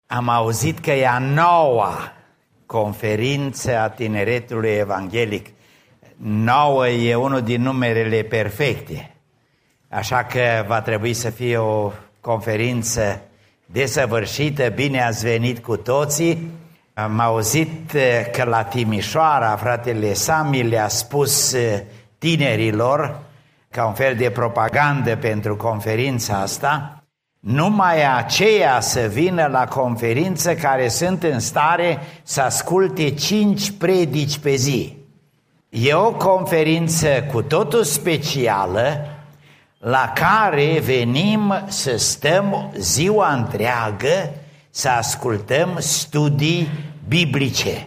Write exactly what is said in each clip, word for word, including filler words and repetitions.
Am auzit că e a noua conferință a tineretului evanghelic. Nouă e unul din numerele perfecte. Așa că va trebui să fie o conferință desăvârșită. Bine ați venit cu toții. Am auzit că la Timișoara fratele Sami le-a spus tinerilor, ca un fel de propagandă pentru conferința asta, numai aceia să vină la conferință care sunt în stare să asculte cinci predici pe zi. E o conferință cu totul specială, la care venim să stăm ziua întreagă să ascultăm studii biblice.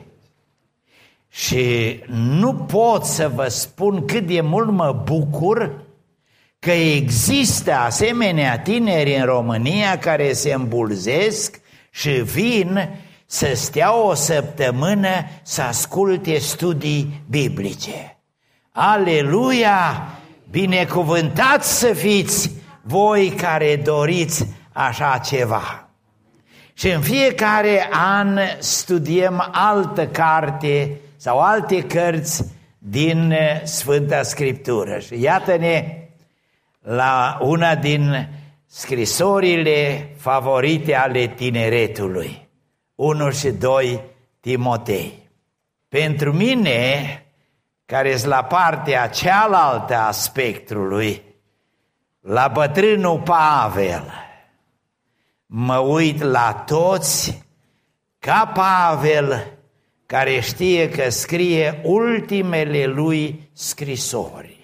Și nu pot să vă spun cât de mult mă bucur că există asemenea tineri în România care se îmbulzesc și vin să stea o săptămână să asculte studii biblice. Aleluia! Binecuvântați să fiți voi care doriți așa ceva. Și în fiecare an studiem altă carte sau alte cărți din Sfânta Scriptură. Și iată-ne la una din scrisorile favorite ale tineretului, unu și doi Timotei. Pentru mine, care sunt la partea cealaltă a spectrului, la bătrânul Pavel, mă uit la toți ca Pavel, care știe că scrie ultimele lui scrisori.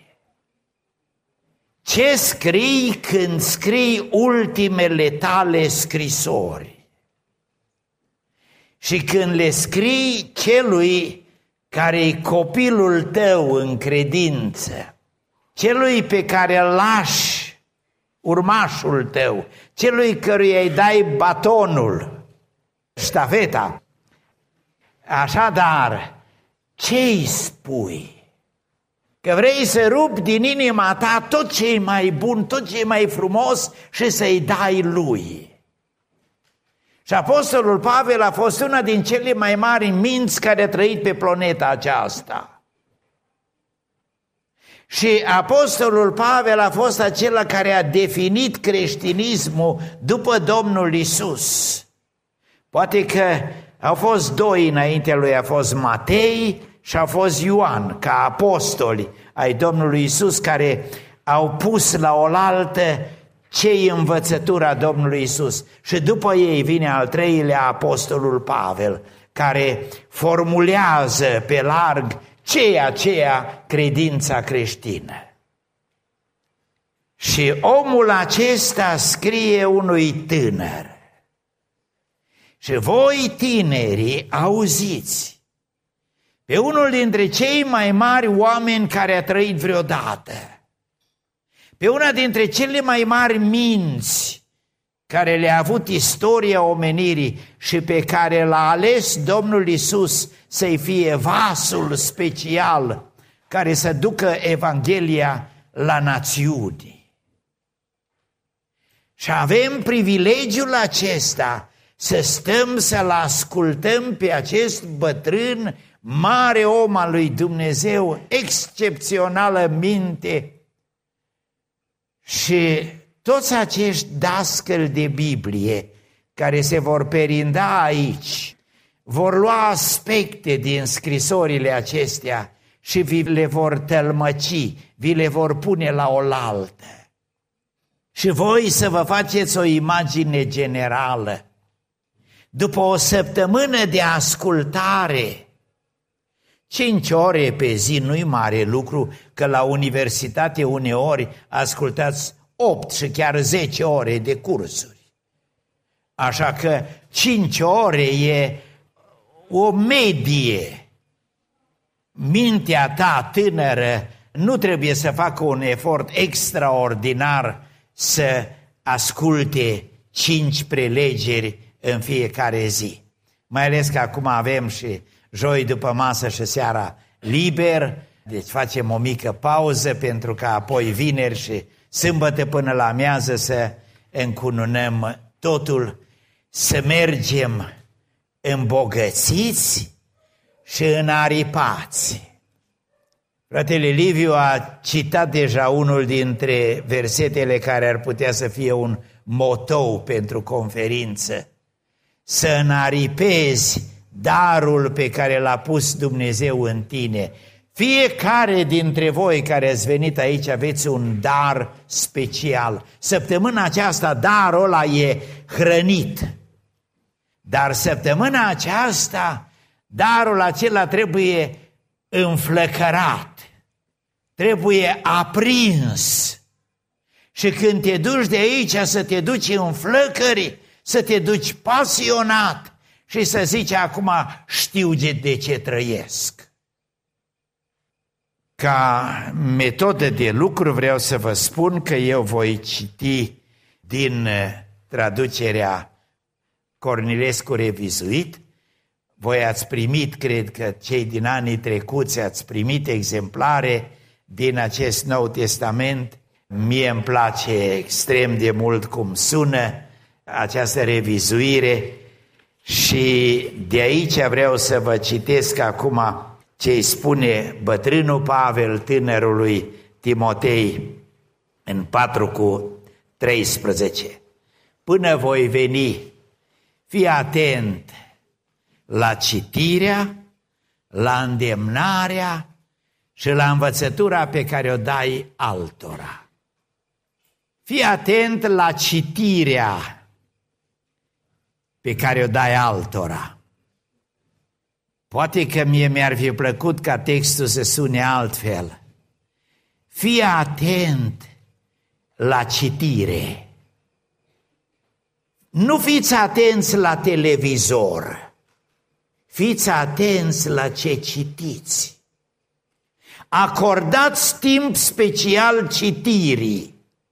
Ce scrii când scrii ultimele tale scrisori? Și când le scrii celui care-i copilul tău în credință, celui pe care îl lași, urmașul tău, celui căruia îi dai batonul, ștafeta. Așadar, ce-i spui? Că vrei să rupi din inima ta tot ce e mai bun, tot ce e mai frumos și să-i dai lui. Și apostolul Pavel a fost una din cele mai mari minți care a trăit pe planeta aceasta. Și apostolul Pavel a fost acela care a definit creștinismul după Domnul Iisus. Poate că au fost doi înaintea lui, a fost Matei și a fost Ioan, ca apostoli ai Domnului Iisus, care au pus la oaltă ce-i învățătura Domnului Iisus. Și după ei vine al treilea, apostolul Pavel, care formulează pe larg ce-i aceea credința creștină. Și omul acesta scrie unui tânăr. Și voi, tinerii, auziți pe unul dintre cei mai mari oameni care a trăit vreodată, pe una dintre cele mai mari minți care le-a avut istoria omenirii și pe care l-a ales Domnul Iisus să-i fie vasul special care să ducă Evanghelia la națiuni. Și avem privilegiul acesta să stăm să-l ascultăm pe acest bătrân, mare om al lui Dumnezeu, excepțională minte. Și toți acești dascăli de Biblie care se vor perinda aici, vor lua aspecte din scrisorile acestea și vi le vor tălmăci, vi le vor pune la oaltă. Și voi să vă faceți o imagine generală. După o săptămână de ascultare, cinci ore pe zi nu-i mare lucru, că la universitate uneori ascultați opt și chiar zece ore de cursuri. Așa că cinci ore e o medie. Mintea ta tânără nu trebuie să facă un efort extraordinar să asculte cinci prelegeri în fiecare zi. Mai ales că acum avem și joi după masă și seara liber, deci facem o mică pauză pentru că apoi vineri și sâmbătă până la amiază să încununăm totul. să mergem îmbogățiți și înaripați. Fratele Liviu a citat deja unul dintre versetele care ar putea să fie un motou pentru conferință. Să înaripezi darul pe care l-a pus Dumnezeu în tine. Fiecare dintre voi care ați venit aici aveți un dar special. Săptămâna aceasta darul ăla e hrănit. Dar săptămâna aceasta darul acela trebuie înflăcărat, trebuie aprins. Și când te duci de aici să te duci în flăcări, să te duci pasionat și să zici acum știu de ce trăiesc. Ca metodă de lucru vreau să vă spun că eu voi citi din traducerea Cornilescu revizuit. Voi ați primit, cred că cei din anii trecuți ați primit exemplare din acest Nou Testament. Mie îmi place extrem de mult cum sună această revizuire și de aici vreau să vă citesc acum ce îi spune bătrânul Pavel tânărului Timotei în patru cu treisprezece. Până voi veni, fii atent la citirea, la îndemnarea și la învățătura pe care o dai altora. Fii atent la citirea pe care o dai altora. Poate că mie mi-ar fi plăcut ca textul să sune altfel. Fii atent la citire. Nu fiți atenți la televizor. Fiți atenți la ce citiți. Acordați timp special citirii.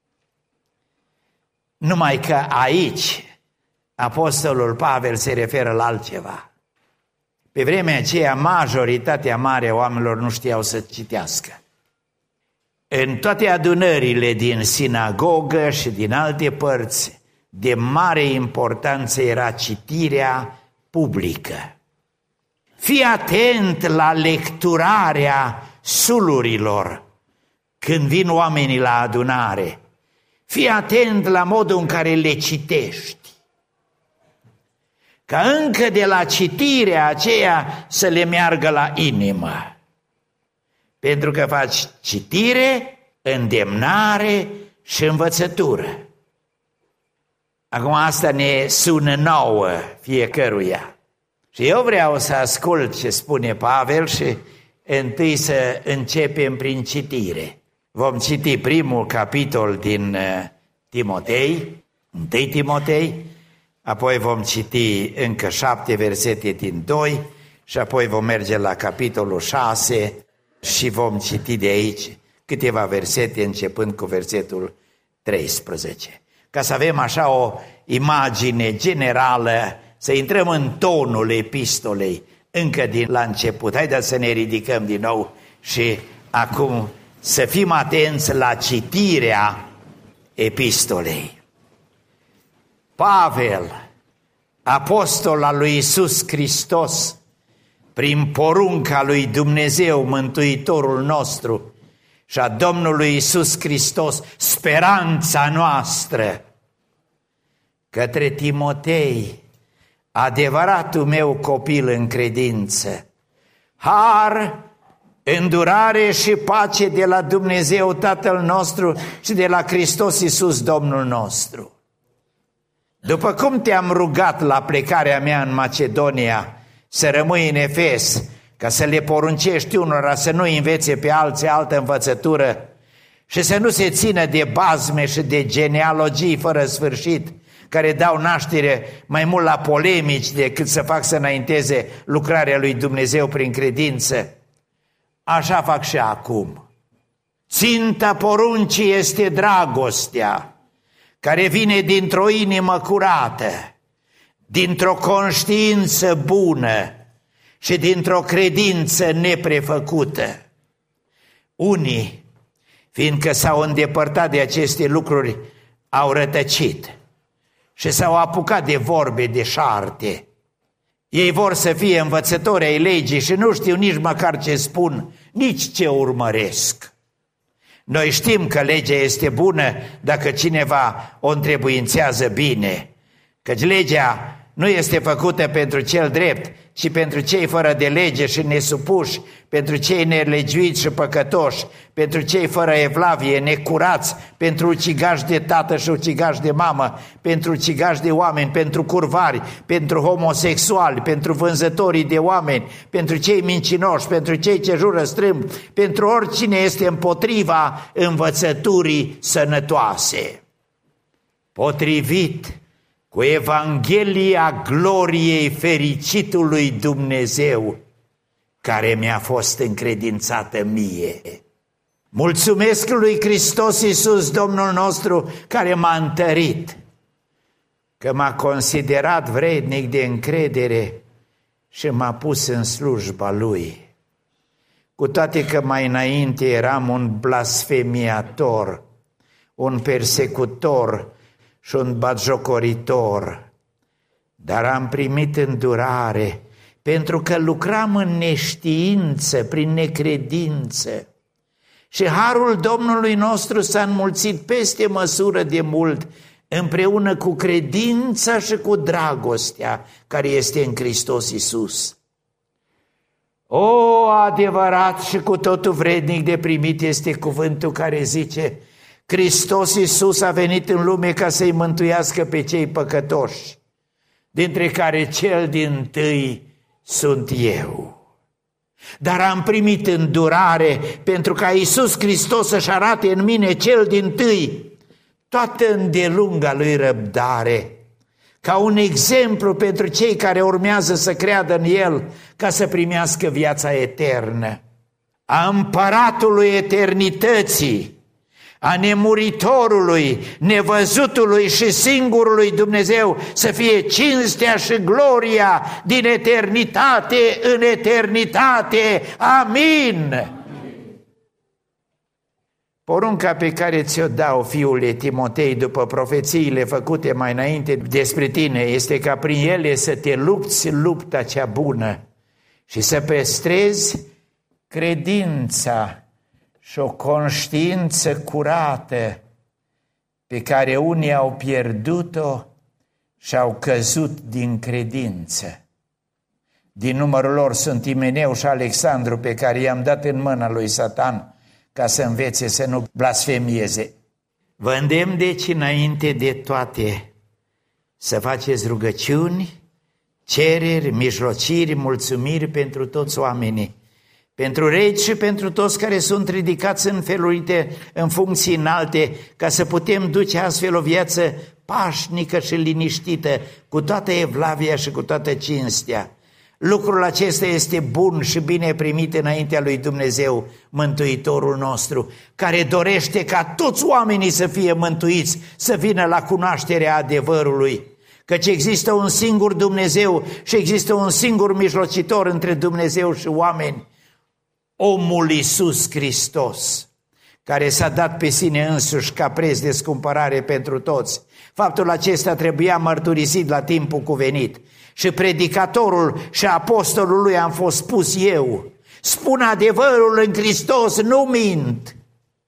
Numai că aici apostolul Pavel se referă la altceva. Pe vremea aceea, majoritatea mare a oamenilor nu știau să citească. În toate adunările din sinagogă și din alte părți, de mare importanță era citirea publică. Fii atent la lecturarea sulurilor când vin oamenii la adunare. Fii atent la modul în care le citești. Ca încă de la citirea aceea să le meargă la inimă. Pentru că faci citire, îndemnare și învățătură. Acum asta ne sună nouă fiecăruia. Și eu vreau să ascult ce spune Pavel și întâi să începem prin citire. Vom citi primul capitol din Timotei, întâi Timotei, apoi vom citi încă șapte versete din doi și apoi vom merge la capitolul șase și vom citi de aici câteva versete începând cu versetul treisprezece. Ca să avem așa o imagine generală, să intrăm în tonul epistolei încă din la început. Haideți să ne ridicăm din nou și acum să fim atenți la citirea epistolei. Pavel, apostol al lui Iisus Hristos, prin porunca lui Dumnezeu, Mântuitorul nostru, și a Domnului Iisus Hristos, speranța noastră, către Timotei, adevăratul meu copil în credință, har, îndurare și pace de la Dumnezeu Tatăl nostru și de la Hristos Iisus Domnul nostru. După cum te-am rugat la plecarea mea în Macedonia să rămâi în Efes, ca să le poruncești unora să nu învețe pe alții altă învățătură și să nu se țină de bazme și de genealogii fără sfârșit, care dau naștere mai mult la polemici decât să fac să înainteze lucrarea lui Dumnezeu prin credință. Așa fac și acum. Ținta poruncii este dragostea, care vine dintr-o inimă curată, dintr-o conștiință bună și dintr-o credință neprefăcută. Unii, fiindcă s-au îndepărtat de aceste lucruri, au rătăcit. și s-au apucat de vorbe deșarte. Ei vor să fie învățători ai legii și nu știu nici măcar ce spun, nici ce urmăresc. Noi știm că legea este bună dacă cineva o întrebuințează bine, căci legea nu este făcută pentru cel drept, ci pentru cei fără de lege și nesupuși, pentru cei nelegiuiți și păcătoși, pentru cei fără evlavie, necurați, pentru ucigași de tată și ucigași de mamă, pentru ucigași de oameni, pentru curvari, pentru homosexuali, pentru vânzătorii de oameni, pentru cei mincinoși, pentru cei ce jură strâmb, pentru oricine este împotriva învățăturii sănătoase. Potrivit cu Evanghelia gloriei fericitului Dumnezeu care mi-a fost încredințată mie. Mulțumesc lui Hristos Iisus, Domnul nostru, care m-a întărit, că m-a considerat vrednic de încredere și m-a pus în slujba Lui. Cu toate că mai înainte eram un blasfemiator, un persecutor și un batjocoritor, dar am primit îndurare pentru că lucram în neștiință, prin necredință. Și harul Domnului nostru s-a înmulțit peste măsură de mult, împreună cu credința și cu dragostea care este în Hristos Iisus. O, adevărat și cu totul vrednic de primit este cuvântul care zice: Hristos Iisus a venit în lume ca să-i mântuiască pe cei păcătoși, dintre care cel dintâi sunt eu. Dar am primit îndurare pentru ca Iisus Hristos să-și arate în mine cel dintâi toată îndelunga Lui răbdare, ca un exemplu pentru cei care urmează să creadă în El, ca să primească viața eternă. A Împăratului eternității, a nemuritorului, nevăzutului și singurului Dumnezeu să fie cinstea și gloria din eternitate în eternitate. Amin. Porunca pe care ți-o dau, fiule Timotei, după profețiile făcute mai înainte despre tine, este ca prin ele să te lupți lupta cea bună și să păstrezi credința și o conștiință curată, pe care unii au pierdut-o și au căzut din credință. Din numărul lor sunt Imeneu și Alexandru, pe care i-am dat în mâna lui Satan ca să învețe să nu blasfemieze. Vă îndemn deci înainte de toate să faceți rugăciuni, cereri, mijlociri, mulțumiri pentru toți oamenii, pentru regi și pentru toți care sunt ridicați în felurite, în funcții înalte, ca să putem duce astfel o viață pașnică și liniștită, cu toată evlavia și cu toată cinstea. Lucrul acesta este bun și bine primit înaintea lui Dumnezeu, Mântuitorul nostru, care dorește ca toți oamenii să fie mântuiți, să vină la cunoașterea adevărului, căci există un singur Dumnezeu și există un singur mijlocitor între Dumnezeu și oameni, omul Iisus Hristos, care s-a dat pe sine însuși ca preț de scumpărare pentru toți. Faptul acesta trebuia mărturisit la timpul cuvenit și predicatorul și apostolul lui am fost spus eu. Spun adevărul în Hristos, nu mint,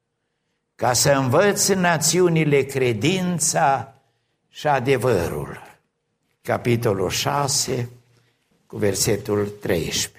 ca să învăț națiunile credința și adevărul. Capitolul șase, cu versetul treisprezece.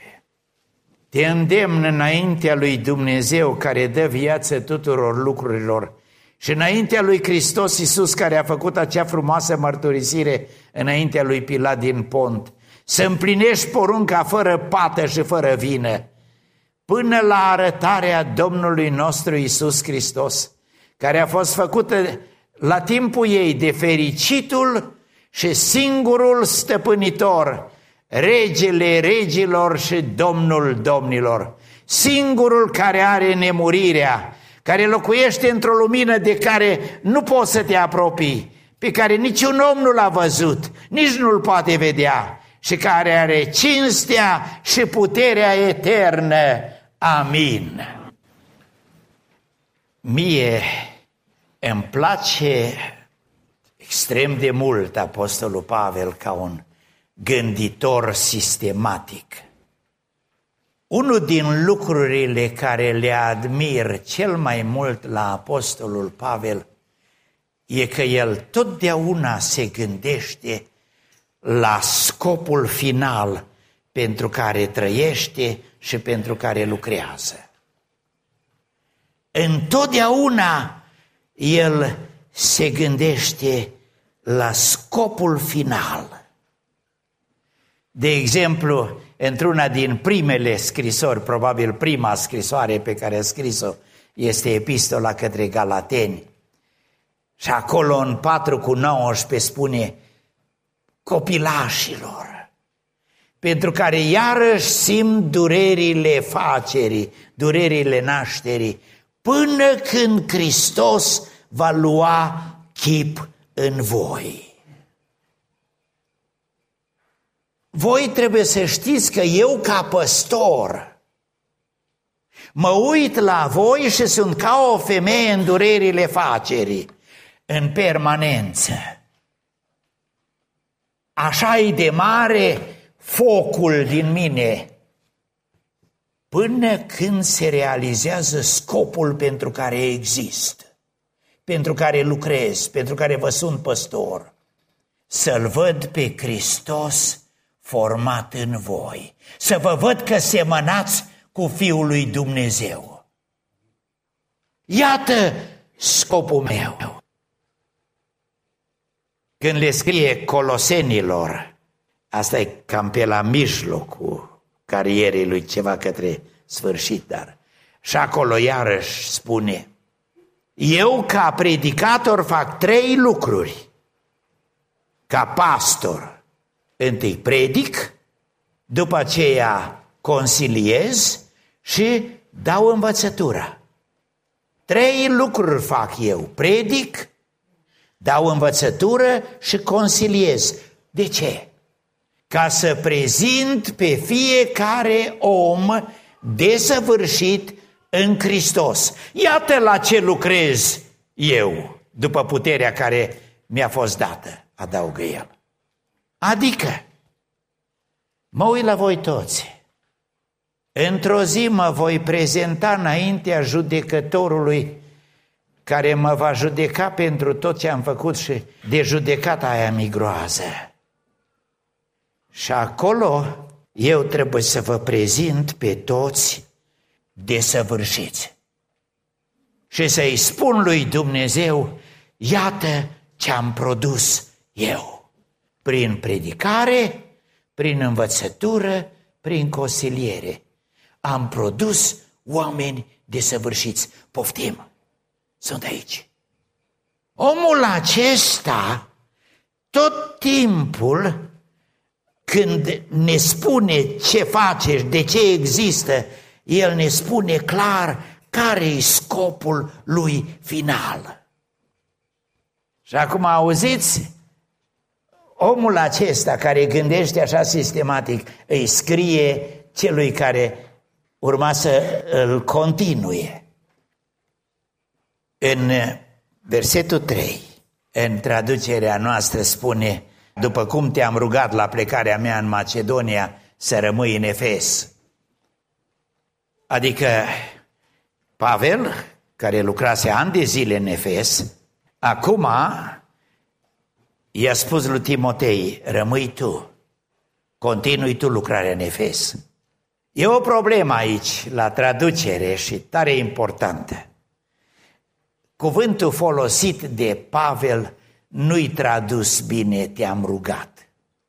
Te îndemn înaintea lui Dumnezeu care dă viață tuturor lucrurilor și înaintea lui Hristos Iisus care a făcut acea frumoasă mărturisire înaintea lui Pilat din Pont, să împlinești porunca fără pată și fără vină, până la arătarea Domnului nostru Iisus Hristos, care a fost făcută la timpul ei de fericitul și singurul stăpânitor, Regele regilor și Domnul domnilor, singurul care are nemurirea, care locuiește într-o lumină de care nu poți să te apropii, pe care niciun om nu l-a văzut, nici nu-l poate vedea și care are cinstea și puterea eternă. Amin. Mie îmi place extrem de mult apostolul Pavel ca un gânditor sistematic. Unul din lucrurile care le admir cel mai mult la apostolul Pavel e că el totdeauna se gândește la scopul final pentru care trăiește și pentru care lucrează. Întotdeauna el se gândește la scopul final. De exemplu, într-una din primele scrisori, probabil prima scrisoare pe care a scris-o este epistola către Galateni. Și acolo în patru cu nouăsprezece spune: copilașilor, pentru care iarăși simt durerile facerii, durerile nașterii, până când Hristos va lua chip în voi. Voi trebuie să știți că eu, ca păstor, mă uit la voi și sunt ca o femeie în durerile facerii, în permanență. Așa e de mare focul din mine, până când se realizează scopul pentru care există, pentru care lucrez, pentru care vă sunt păstor, să-L văd pe Hristos format în voi, să vă văd că semănați cu Fiul lui Dumnezeu. Iată scopul meu. Când le scrie Colosenilor, asta e cam pe la mijlocul carierei lui, ceva către sfârșit, dar și acolo iarăși spune: eu ca predicator fac trei lucruri. Ca pastor, întâi predic, după aceea consiliez și dau învățătura. Trei lucruri fac eu: predic, dau învățătură și consiliez. De ce? Ca să prezint pe fiecare om desăvârșit în Hristos. Iată la ce lucrez eu, după puterea care mi-a fost dată, adaugă el. Adică, mă uit la voi toți. Într-o zi mă voi prezenta înaintea judecătorului care mă va judeca pentru tot ce am făcut și de judecata aia mi groază. Și acolo eu trebuie să vă prezint pe toți desăvârșiți și să-i spun lui Dumnezeu: iată ce am produs eu, prin predicare, prin învățătură, prin consiliere. Am produs oameni desăvârșiți. Poftim, sunt aici. Omul acesta tot timpul, când ne spune ce face, de ce există, el ne spune clar care e scopul lui final. Și acum auziți, omul acesta care gândește așa sistematic îi scrie celui care urma să îl continue. În versetul trei, în traducerea noastră spune: după cum te-am rugat la plecarea mea în Macedonia să rămâi în Efes. Adică Pavel, care lucrase ani de zile în Efes, acum i-a spus lui Timotei: rămâi tu, continui tu lucrarea în Efes. E o problemă aici la traducere și tare importantă. Cuvântul folosit de Pavel nu-i tradus bine, te-am rugat.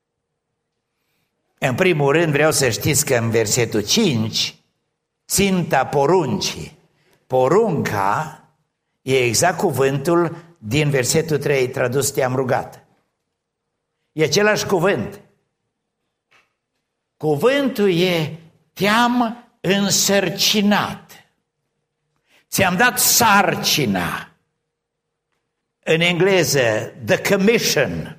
În primul rând vreau să știți că în versetul cinci, ținta poruncii, porunca e exact cuvântul din versetul trei tradus te-am rugat. E același cuvânt. Cuvântul e te-am însărcinat. Ți-am dat sarcina. În engleză, the commission.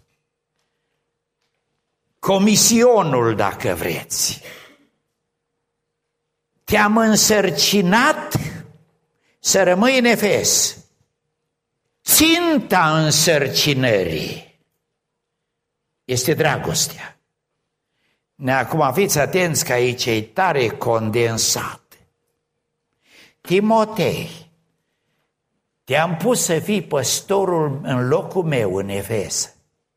Comisionul, dacă vreți. Te-am însărcinat să rămâi în Efes. ținta însărcinării este dragostea. Acum fiți atenți că aici e tare condensat. Timotei, te-am pus să fii păstorul în locul meu în Efes.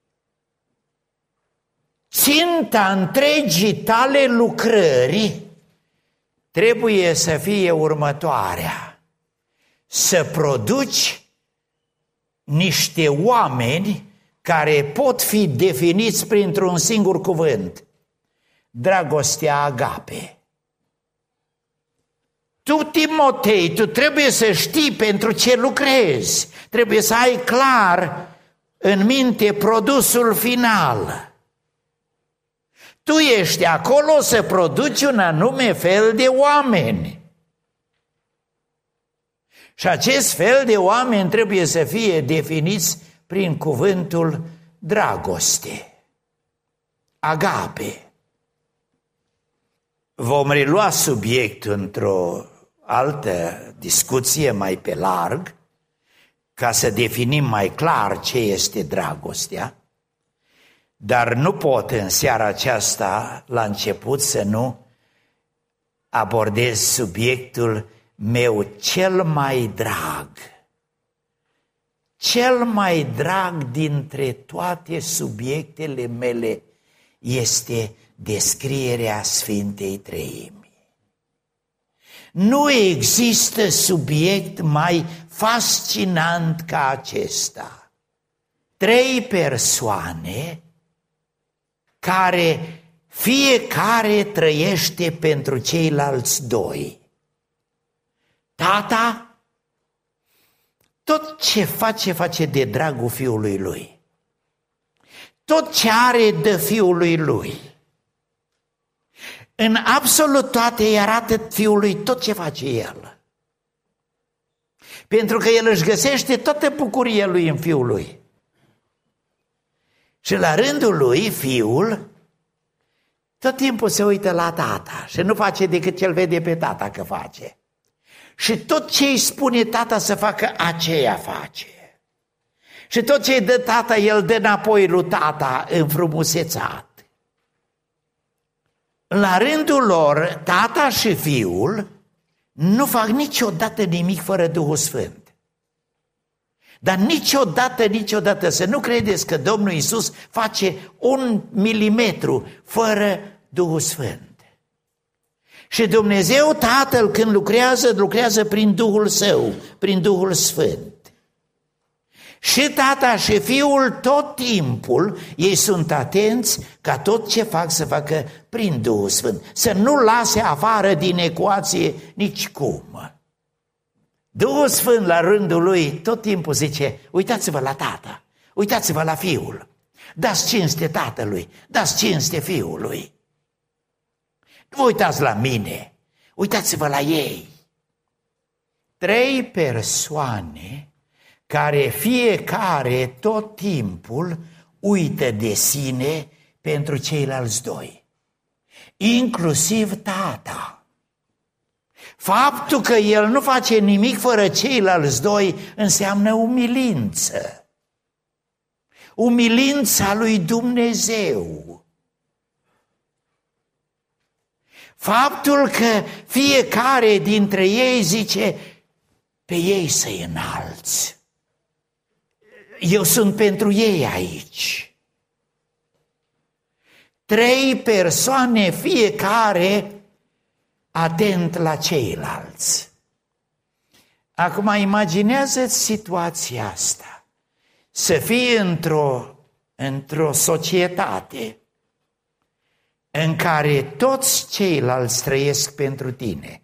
Ținta întregii tale lucrări trebuie să fie următoarea: să produci niște oameni care pot fi definiți printr-un singur cuvânt: dragostea agape. Tu, Timotei, tu trebuie să știi pentru ce lucrezi, trebuie să ai clar în minte produsul final. Tu ești acolo să produci un anume fel de oameni. Și acest fel de oameni trebuie să fie definiți prin cuvântul dragoste, agape. Vom relua subiectul într-o altă discuție mai pe larg, ca să definim mai clar ce este dragostea, dar nu pot în seara aceasta, la început, să nu abordez subiectul meu cel mai drag. Cel mai drag dintre toate subiectele mele este descrierea Sfintei Treimi. Nu există subiect mai fascinant ca acesta. Trei persoane care fiecare trăiește pentru ceilalți doi. Tata tot ce face, face de dragul fiului lui. Tot ce are de fiului lui. În absolut toate îi arată fiului tot ce face el. Pentru că el își găsește toată bucuria lui în fiul lui. Și la rândul lui, fiul tot timpul se uită la tata și nu face decât ce-l vede pe tata că face. Și tot ce îi spune tata să facă, aceea face. Și tot ce îi dă tata, el dă înapoi lui tata înfrumusețat. La rândul lor, tata și fiul nu fac niciodată nimic fără Duhul Sfânt. Dar niciodată, niciodată să nu credeți că Domnul Iisus face un milimetru fără Duhul Sfânt. Și Dumnezeu Tatăl, când lucrează, lucrează prin Duhul Său, prin Duhul Sfânt. Și tata și fiul tot timpul, ei sunt atenți ca tot ce fac să facă prin Duhul Sfânt. Să nu lase afară din ecuație nicicum. Duhul Sfânt la rândul lui tot timpul zice: uitați-vă la tata, uitați-vă la fiul, dați cinste tatălui, dați cinste fiului. Nu vă uitați la mine, uitați-vă la ei. Trei persoane care fiecare tot timpul uită de sine pentru ceilalți doi, inclusiv tata. Faptul că el nu face nimic fără ceilalți doi înseamnă umilință. Umilința lui Dumnezeu. Faptul că fiecare dintre ei zice: pe ei să-i înalți. Eu sunt pentru ei aici. Trei persoane, fiecare atent la ceilalți. Acum imaginează-ți situația asta. Să fii într-o, într-o societate în care toți ceilalți trăiesc pentru tine.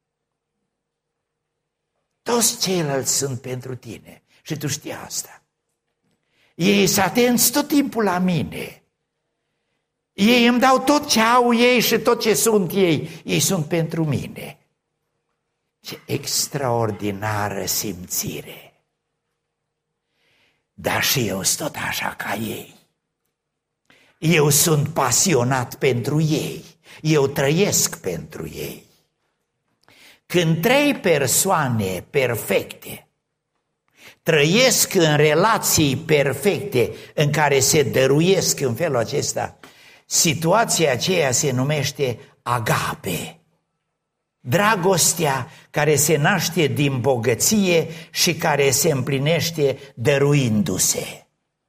Toți ceilalți sunt pentru tine și tu știi asta. Ei sunt atenți tot timpul la mine. Ei îmi dau tot ce au ei și tot ce sunt ei. Ei sunt pentru mine. Ce extraordinară simțire. Dar și eu sunt tot așa ca ei. Eu sunt pasionat pentru ei. Eu trăiesc pentru ei. Când trei persoane perfecte trăiesc în relații perfecte în care se dăruiesc în felul acesta, situația aceea se numește agape. Dragostea care se naște din bogăție și care se împlinește dăruindu-se.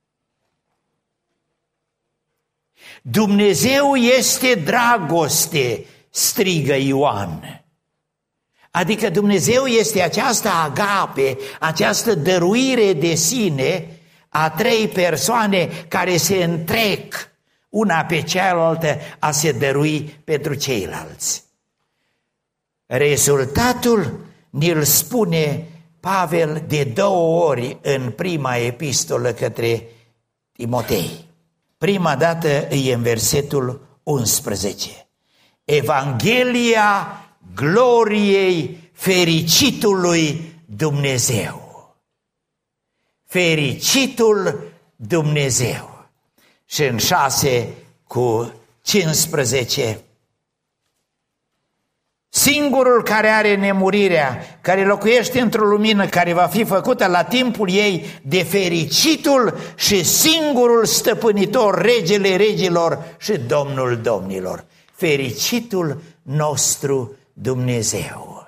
Dumnezeu este dragoste, strigă Ioan. Adică Dumnezeu este această agape, această dăruire de sine a trei persoane care se întrec una pe cealaltă a se dărui pentru ceilalți. Rezultatul ni-l spune Pavel de două ori în prima epistolă către Timotei. Prima dată e în versetul unsprezece. Evanghelia gloriei fericitului Dumnezeu. Fericitul Dumnezeu. Și în șase cu cincisprezece. Singurul care are nemurirea, care locuiește într-o lumină care va fi făcută la timpul ei de fericitul și singurul stăpânitor, regele regilor și domnul domnilor. Fericitul nostru Dumnezeu.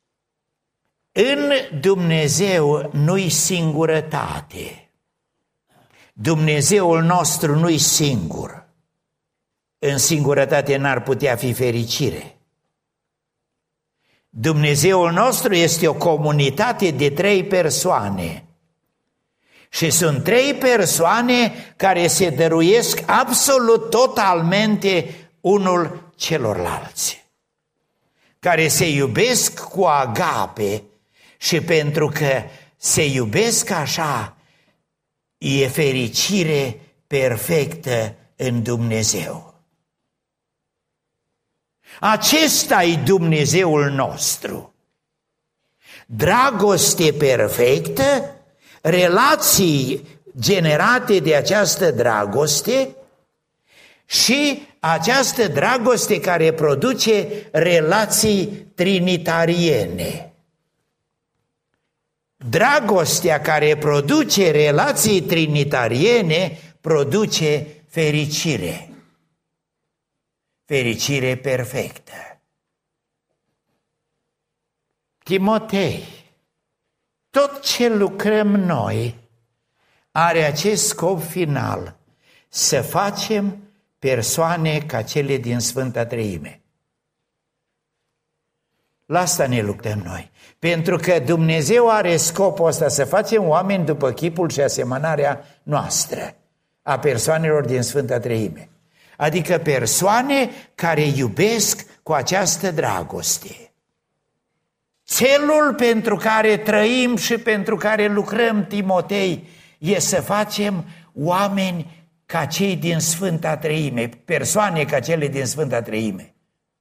În Dumnezeu nu-i singurătate. Dumnezeul nostru nu-i singur. În singurătate n-ar putea fi fericire. Dumnezeul nostru este o comunitate de trei persoane. Și sunt trei persoane care se dăruiesc absolut totalmente unul celorlalți. Care se iubesc cu agape și pentru că se iubesc așa, e fericire perfectă în Dumnezeu. Acesta-i Dumnezeul nostru. Dragoste perfectă, relații generate de această dragoste și această dragoste care produce relații trinitariene. Dragostea care produce relații trinitariene produce fericire. Fericire perfectă. Timotei, tot ce lucrăm noi are acest scop final, să facem persoane ca cele din Sfânta Treime. La asta ne luptăm noi. Pentru că Dumnezeu are scopul ăsta, să facem oameni după chipul și asemănarea noastră, a persoanelor din Sfânta Treime. Adică persoane care iubesc cu această dragoste. Țelul pentru care trăim și pentru care lucrăm, Timotei, e să facem oameni ca cei din Sfânta Treime, persoane ca cele din Sfânta Treime.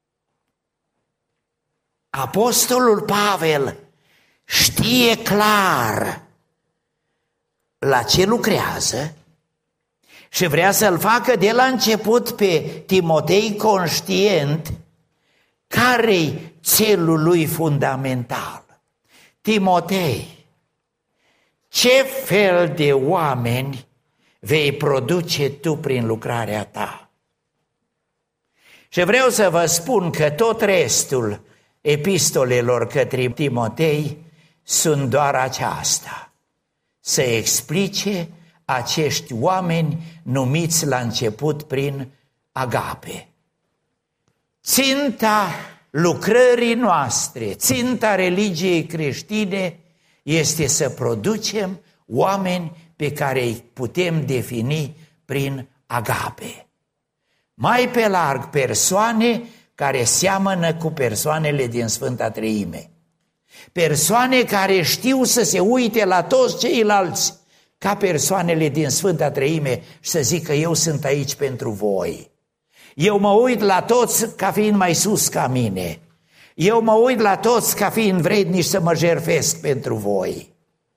Apostolul Pavel știe clar la ce lucrează și vrea să-l facă de la început pe Timotei conștient care-i țelul lui fundamental. Timotei, ce fel de oameni vei produce tu prin lucrarea ta? Și vreau să vă spun că tot restul epistolelor către Timotei sunt doar aceasta, să explice acești oameni numiți la început prin agape. Ținta lucrării noastre, ținta religiei creștine este să producem oameni pe care îi putem defini prin agape. Mai pe larg, persoane care seamănă cu persoanele din Sfânta Treime. Persoane care știu să se uite la toți ceilalți ca persoanele din Sfânta Treime și să zică: eu sunt aici pentru voi. Eu mă uit la toți ca fiind mai sus ca mine. Eu mă uit la toți ca fiind vrednici să mă jertfesc pentru voi.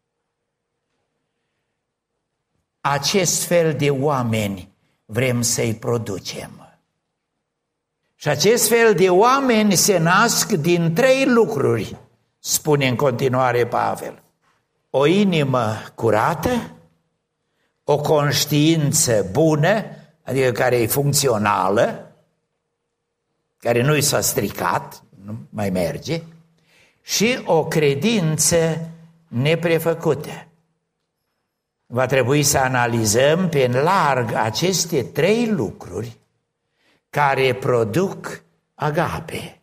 Acest fel de oameni vrem să-i producem. Și acest fel de oameni se nasc din trei lucruri, spune în continuare Pavel. o inimă curată, o conștiință bună, adică care e funcțională, care nu i s-a stricat, nu mai merge, și o credință neprefăcută. Va trebui să analizăm pe larg aceste trei lucruri care produc agape.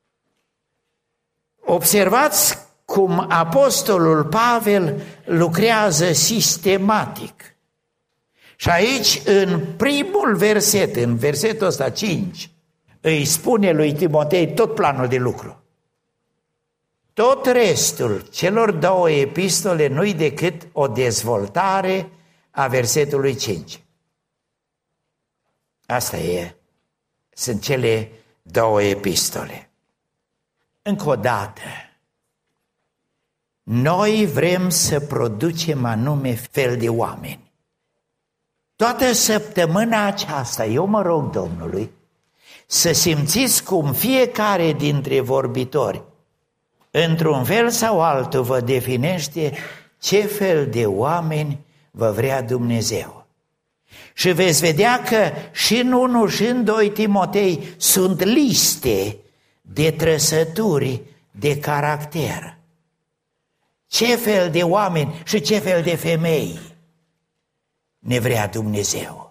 Observați cum apostolul Pavel lucrează sistematic. Și aici, în primul verset, în versetul ăsta cinci, îi spune lui Timotei tot planul de lucru. Tot restul celor două epistole nu-i decât o dezvoltare a versetului cinci. Asta e, sunt cele două epistole. Încă o dată, noi vrem să producem anume fel de oameni. Toată săptămâna aceasta, eu mă rog Domnului să simțiți cum fiecare dintre vorbitori, într-un fel sau altul, vă definește ce fel de oameni vă vrea Dumnezeu. Și veți vedea că și în unu și în doi Timotei sunt liste de trăsături de caracter. Ce fel de oameni și ce fel de femei ne vrea Dumnezeu.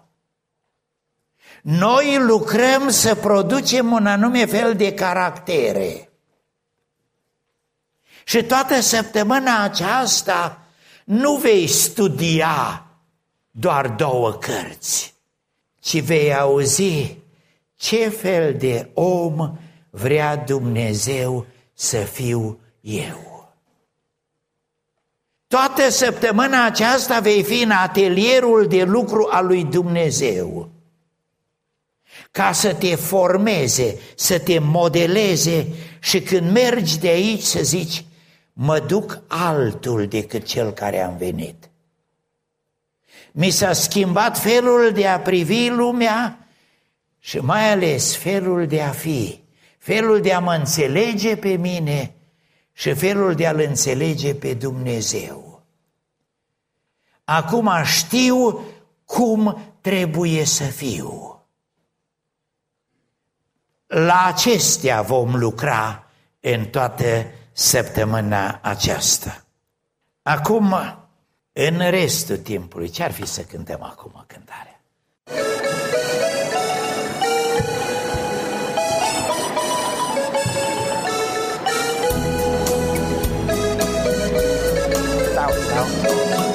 Noi lucrăm să producem un anume fel de caractere. Și toată săptămâna aceasta nu vei studia doar două cărți, ci vei auzi ce fel de om vrea Dumnezeu să fiu eu. Toată săptămâna aceasta vei fi în atelierul de lucru al lui Dumnezeu, ca să te formeze, să te modeleze și când mergi de aici să zici, mă duc altul decât cel care am venit. Mi s-a schimbat felul de a privi lumea și mai ales felul de a fi, felul de a mă înțelege pe mine și felul de a-L înțelege pe Dumnezeu. Acum știu cum trebuie să fiu. La acestea vom lucra în toată săptămâna aceasta. Acum, în restul timpului, ce-ar fi să cântăm acum cântarea? Stau, stau.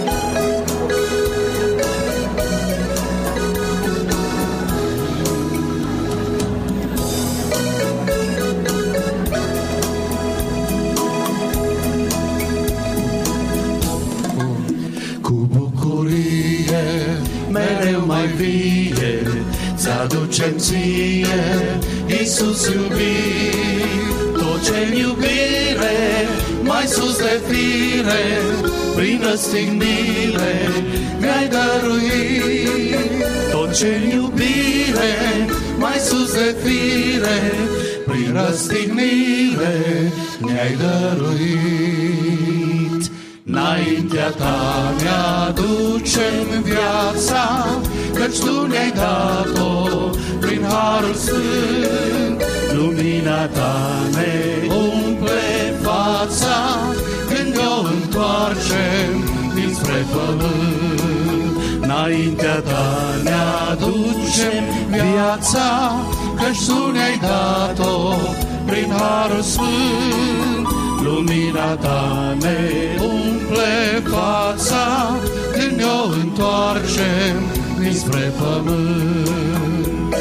Mereu mai vie ți-aducem ție, Iisus iubit. Tot ce-n iubire, mai sus de fire, prin răstignire mi-ai dăruit. Tot ce-n iubire, mai sus de fire, prin răstignire mi-ai dăruit. Înaintea ta mi-aducem viața, căci tu ne-ai dat-o prin Harul Sfânt. Lumina ta ne umple fața, când o întoarcem dinspre pământ. Înaintea ta ne-aducem viața, căci tu ne-ai dat-o prin Harul Sfânt. Lumina ta ne umple fața, când ne-o întoarcem dinspre pământ.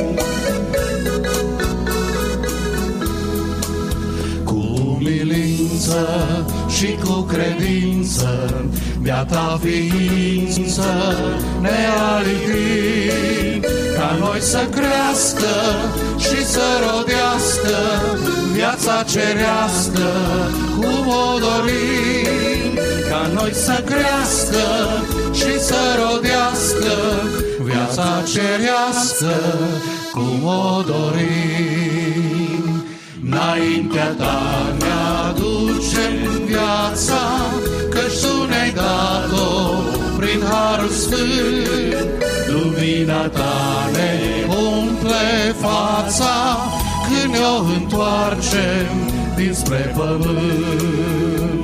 Cu umilință și cu credință, de-a ta ființă ne-a lipit, ca noi să crească și să rodească viața cerească, cum o dorim. Ca noi să crească și să rodească viața cerească, cum o dorim. Înaintea ta ne aducem viața, căci că-și Tu ne-ai dat-o prin Harul Sfânt. Lumina Ta ne umple fața când ne-o întoarcem dinspre pământ.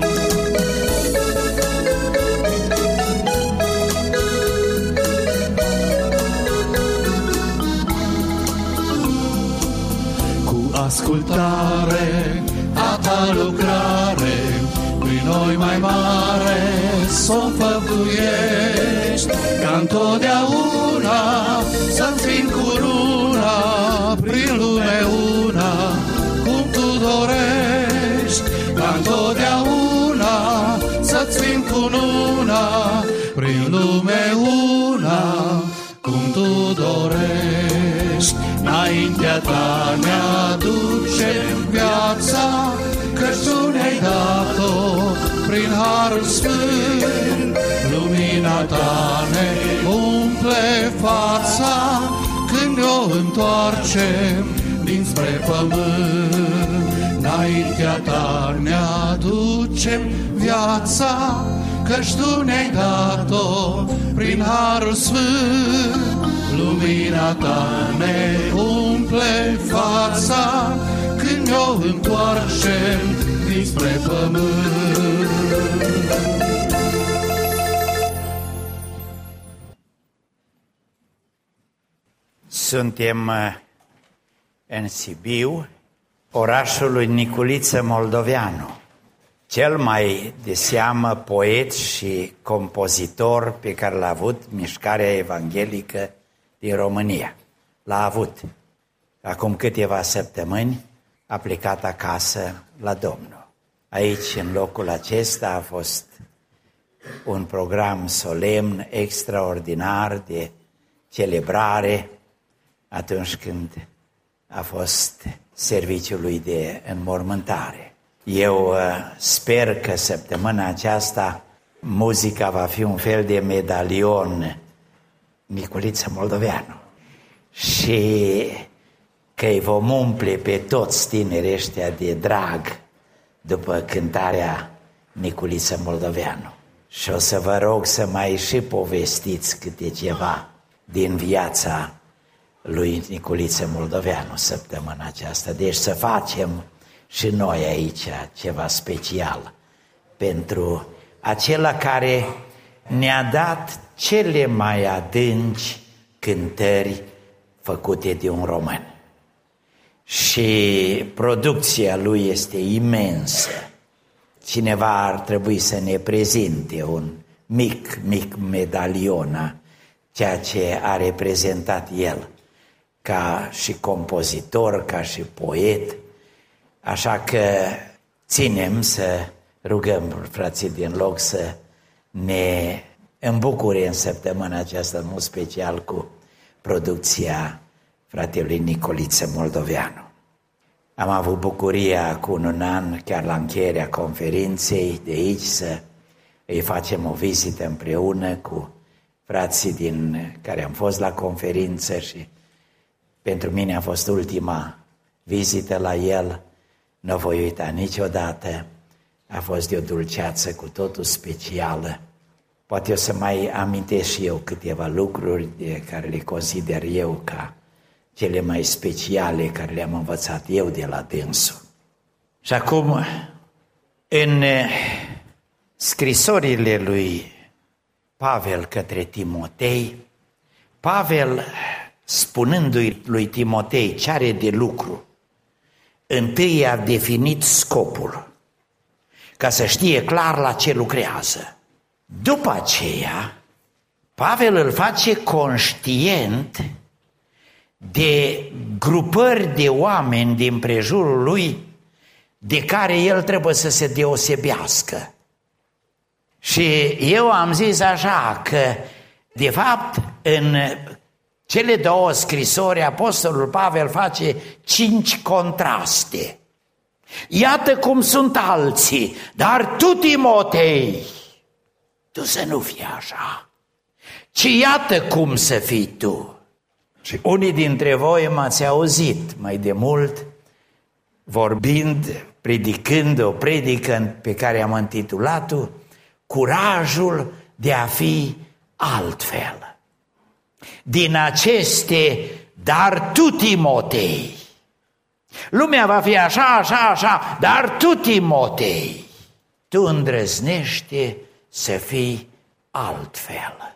Cu ascultare a Ta lucrare, prin noi mai mare s-o făptuiești, ca întotdeauna să-mi fim cu luna prin lume una, cum Tu dorești, ca întotdeauna să-ți fim cu luna prin lume una, cum Tu dorești. Înaintea Ta ne aducem viața, că-și Tu ne-ai dat-o prin Harul Sfânt. Lumina Ta ne umple fața când ne-o întoarcem dinspre pământ. Înaintea Ta ne aducem viața, că-și Tu ne-ai dat-o prin Harul Sfânt. Lumina Ta ne umple fața când ne-o întoarcem dinspre pământ. Suntem în Sibiu, orașul lui Niculiță Moldoveanu, cel mai de seamă poet și compozitor pe care l-a avut mișcarea evanghelică din România. L-a avut. Acum câteva săptămâni a plecat acasă la Domnul. Aici, în locul acesta, a fost un program solemn, extraordinar de celebrare atunci când a fost serviciul lui de înmormântare. Eu sper că săptămâna aceasta muzica va fi un fel de medalion Niculiță Moldoveanu și că îi vom umple pe toți tinerii ăștia de drag după cântarea Niculiță Moldoveanu. Și o să vă rog să mai și povestiți câte ceva din viața lui Niculiță Moldoveanu săptămâna aceasta. Deci să facem și noi aici ceva special pentru acela care ne-a dat cele mai adânci cântări făcute de un român. Și producția lui este imensă. Cineva ar trebui să ne prezinte un mic, mic medalion a ceea ce a reprezentat el ca și compozitor, ca și poet. Așa că ținem să rugăm frații din loc să ne îmbucure în săptămâna aceasta, în mod special cu producția fratelui Niculiță Moldoveanu. Am avut bucuria cu un an, chiar la încheierea conferinței de aici, să îi facem o vizită împreună cu frații din care am fost la conferință și pentru mine a fost ultima vizită la el. Nu o voi uita niciodată. A fost de o dulceață cu totul specială. Poate o să mai amintesc și eu câteva lucruri de care le consider eu ca cele mai speciale care le-am învățat eu de la dânsul. Și acum, în scrisorile lui Pavel către Timotei, Pavel, spunându-i lui Timotei ce are de lucru, întâi a definit scopul, ca să știe clar la ce lucrează. După aceea, Pavel îl face conștient de grupări de oameni din prejurul lui de care el trebuie să se deosebească. Și eu am zis așa că, de fapt, în cele două scrisori, apostolul Pavel face cinci contraste. Iată cum sunt alții, dar tu, Timotei, tu să nu fii așa, ci iată cum să fii tu. Și unii dintre voi m-ați auzit mai de mult vorbind, predicând o predică pe care am intitulat-o curajul de a fi altfel. Din aceste, dar tu, Timotei, lumea va fi așa, așa, așa, dar tu, Timotei, tu îndrăznește să fii altfel.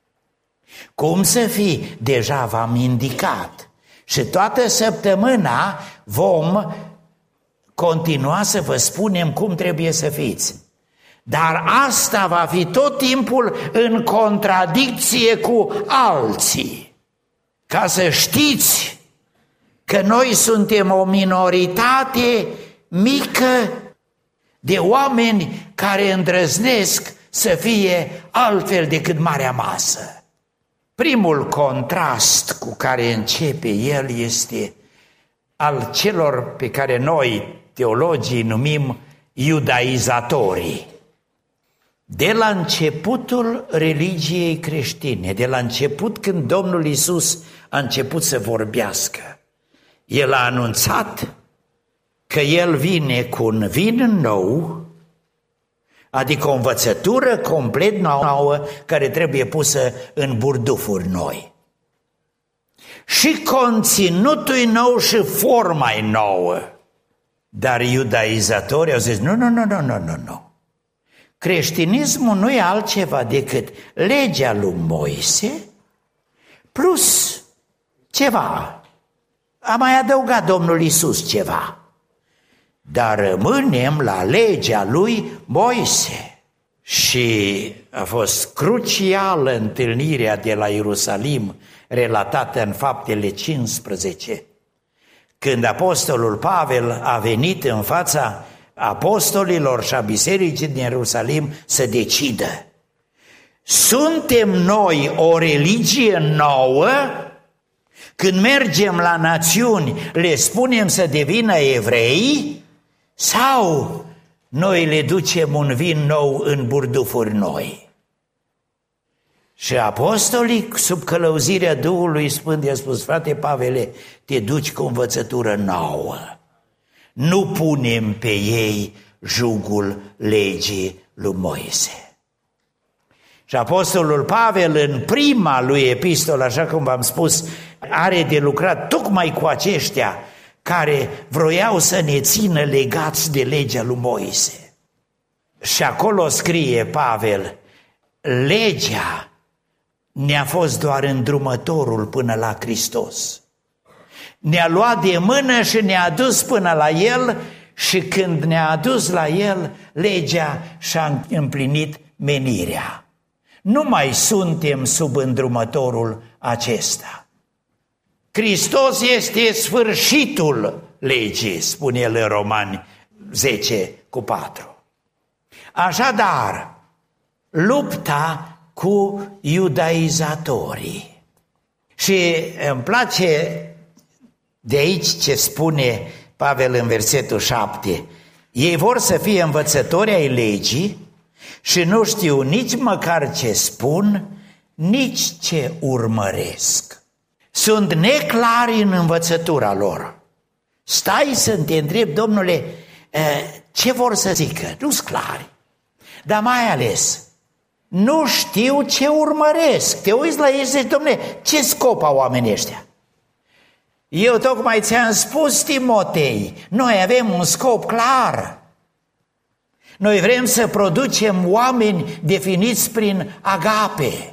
Cum să fii? Deja v-am indicat. Și toată săptămâna vom continua să vă spunem cum trebuie să fiți. Dar asta va fi tot timpul în contradicție cu alții. Ca să știți că noi suntem o minoritate mică de oameni care îndrăznesc să fie altfel decât marea masă. Primul contrast cu care începe el este al celor pe care noi, teologii, numim iudaizatorii. De la începutul religiei creștine, de la început când Domnul Iisus a început să vorbească, El a anunțat că El vine cu un vin nou, adică o învățătură complet nouă care trebuie pusă în burdufuri noi. Și conținutul e nou și forma e nouă. Dar iudaizatorii au zis, nu, nu, nu, nu, nu, nu, nu. Creștinismul nu e altceva decât legea lui Moise plus ceva. A mai adăugat Domnul Iisus ceva. Dar rămânem la legea lui Moise. Și a fost crucială întâlnirea de la Ierusalim, relatată în Faptele cincisprezece, când apostolul Pavel a venit în fața apostolilor și a bisericii din Ierusalim să decidă: suntem noi o religie nouă? Când mergem la națiuni, le spunem să devină evrei? Sau noi le ducem un vin nou în burdufuri noi? Și apostolii, sub călăuzirea Duhului Sfânt, i-a spus: frate Pavele, te duci cu învățătură nouă. Nu punem pe ei jugul legii lui Moise. Și apostolul Pavel, în prima lui epistolă, așa cum v-am spus, are de lucrat tocmai cu aceștia care vroiau să ne țină legați de legea lui Moise. Și acolo scrie Pavel: legea ne-a fost doar îndrumătorul până la Hristos. Ne-a luat de mână și ne-a dus până la El, și când ne-a adus la El, legea și-a împlinit menirea. Nu mai suntem sub îndrumătorul acesta. Hristos este sfârșitul legii, spune el în Romani zece cu patru. Așadar, lupta cu iudaizatorii. Și îmi place de aici ce spune Pavel în versetul șapte. Ei vor să fie învățători ai legii și nu știu nici măcar ce spun, nici ce urmăresc. Sunt neclari în învățătura lor. Stai să te întrebi: domnule, ce vor să zică? Nu-s clari. Dar mai ales, nu știu ce urmăresc. Te uiți la ei și zici: domnule, ce scop au oamenii ăștia? Eu tocmai ți-am spus, Timotei, noi avem un scop clar. Noi vrem să producem oameni definiți prin agape.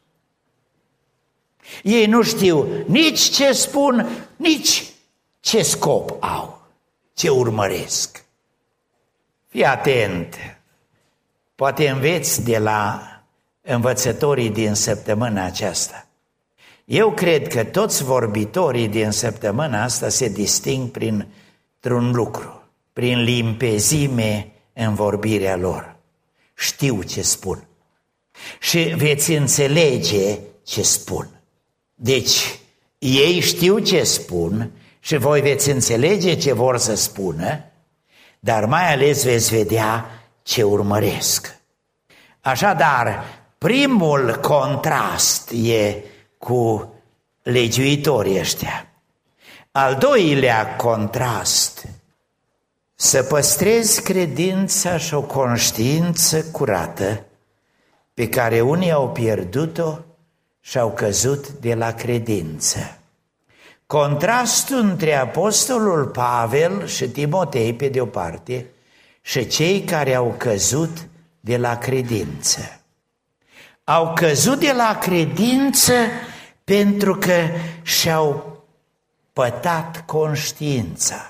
Ei nu știu nici ce spun, nici ce scop au, ce urmăresc. Fii atent, poate înveți de la învățătorii din săptămâna aceasta. Eu cred că toți vorbitorii din săptămâna asta se disting printr-un lucru, prin limpezime în vorbirea lor. Știu ce spun și veți înțelege ce spun. Deci, ei știu ce spun și voi veți înțelege ce vor să spună, dar mai ales veți vedea ce urmăresc. Așadar, primul contrast e cu legiuitorii ăștia. Al doilea contrast să păstrezi credința și o conștiință curată pe care unii au pierdut-o și au căzut de la credință. Contrastul între apostolul Pavel și Timotei pe de o parte și cei care au căzut de la credință. Au căzut de la credință pentru că și-au pătat conștiința.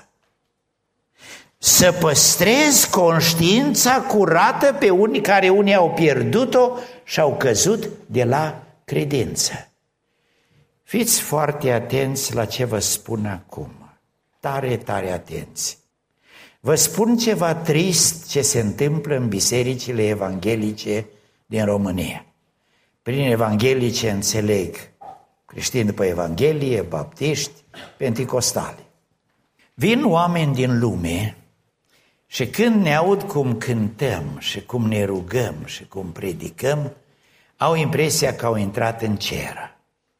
Să păstrezi conștiința curată pe unii care unii au pierdut-o și au căzut de la credință. Fiți foarte atenți la ce vă spun acum. Tare, tare atenți. Vă spun ceva trist ce se întâmplă în bisericile evanghelice din România. Prin evanghelice înțeleg creștini după Evanghelie, baptiști, penticostali. Vin oameni din lume și când ne aud cum cântăm și cum ne rugăm și cum predicăm, au impresia că au intrat în cer.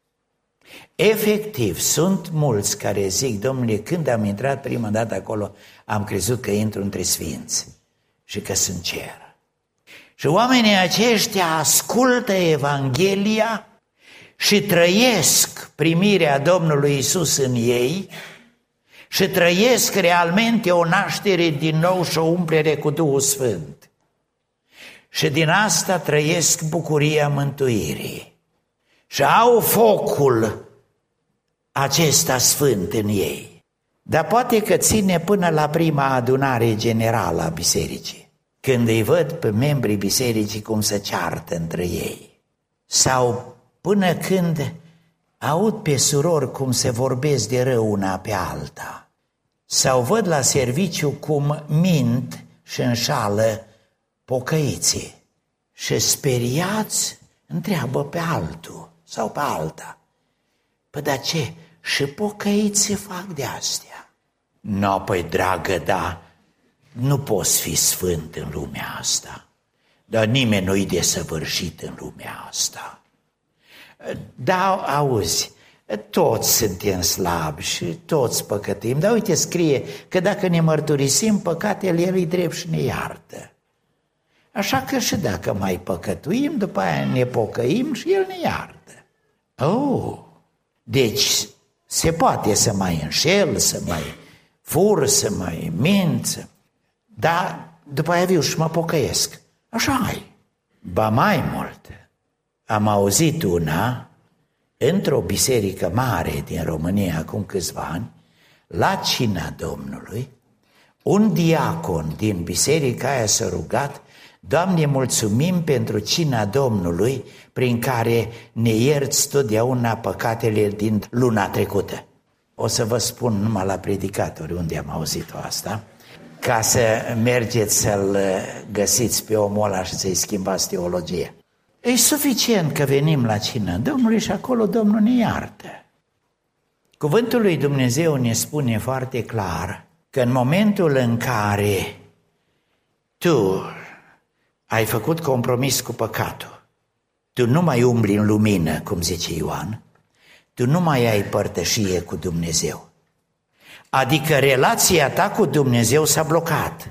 Efectiv, sunt mulți care zic, domnule, când am intrat prima dată acolo, am crezut că intru între sfinți și că sunt cer. Și oamenii aceștia ascultă Evanghelia și trăiesc primirea Domnului Iisus în ei și trăiesc realmente o naștere din nou și o umplere cu Duhul Sfânt. Și din asta trăiesc bucuria mântuirii. Și au focul acesta sfânt în ei. Dar poate că ține până la prima adunare generală a bisericii, când îi văd pe membrii bisericii cum se ceartă între ei. Sau până când aud pe surori cum se vorbesc de rău una pe alta. Sau văd la serviciu cum mint și înșală pocăiții. Și speriați întreabă pe altul sau pe alta. Păi dar ce? Și pocăiții fac de astea. No, păi dragă, da, nu poți fi sfânt în lumea asta. Dar nimeni nu-i desăvârșit în lumea asta. Da, auzi, toți suntem slabi și toți păcătim. Dar uite, scrie că dacă ne mărturisim păcatele, El e drept și ne iartă. Așa că și dacă mai păcătuim, după aia ne pocăim și El ne iartă. Oh, deci se poate să mai înșel, să mai fur, să mai mință, dar după aia viu și mă pocăiesc. Așa-i. Ba mai mult, am auzit una într-o biserică mare din România acum câțiva ani, la cina Domnului, un diacon din biserica aia s-a rugat: Doamne, mulțumim pentru cina Domnului prin care ne ierți totdeauna păcatele din luna trecută. O să vă spun numai la predicatori unde am auzit-o asta, ca să mergeți să-l găsiți pe omul ăla și să-i schimbați teologia. E suficient că venim la cina Domnului și acolo Domnul ne iartă. Cuvântul lui Dumnezeu ne spune foarte clar că în momentul în care tu ai făcut compromis cu păcatul, tu nu mai umbli în lumină, cum zice Ioan, tu nu mai ai părtășie cu Dumnezeu. Adică relația ta cu Dumnezeu s-a blocat.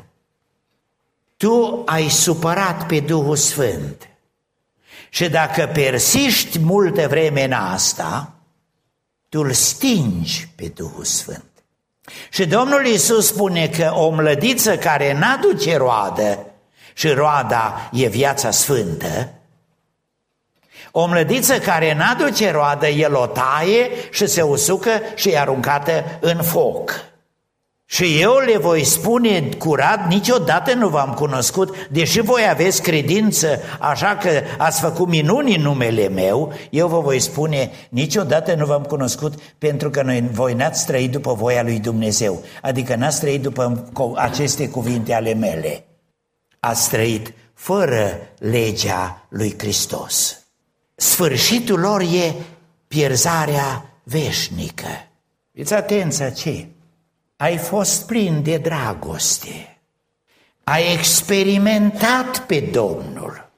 Tu ai supărat pe Duhul Sfânt. Și dacă persiști multă vreme în asta, tu îl stingi pe Duhul Sfânt. Și Domnul Iisus spune că o mlădiță care n-aduce roadă, și roada e viața sfântă, o mlădiță care n-aduce roadă, El o taie și se usucă și e aruncată în foc. Și eu le voi spune curat, niciodată nu v-am cunoscut, deși voi aveți credință așa că ați făcut minuni în numele meu, eu vă voi spune, niciodată nu v-am cunoscut, pentru că noi, voi n-ați trăit după voia lui Dumnezeu, adică n-ați trăit după aceste cuvinte ale mele. Ați trăit fără legea lui Hristos. Sfârșitul lor e pierzarea veșnică. Fiți atenți la ce? Ai fost plin de dragoste. Ai experimentat pe Domnul.